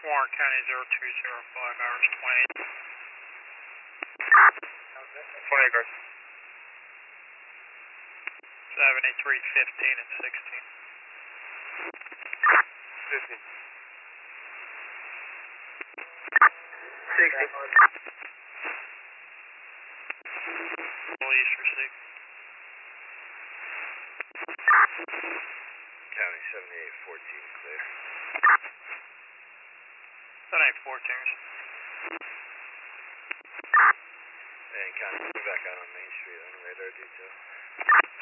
Warren County 0205, hours 20. 20 cars. 73, 15, and 16. 15. 60. Police received. County 7814, clear. 7814s. And County, we're back out on Main Street on radar detail.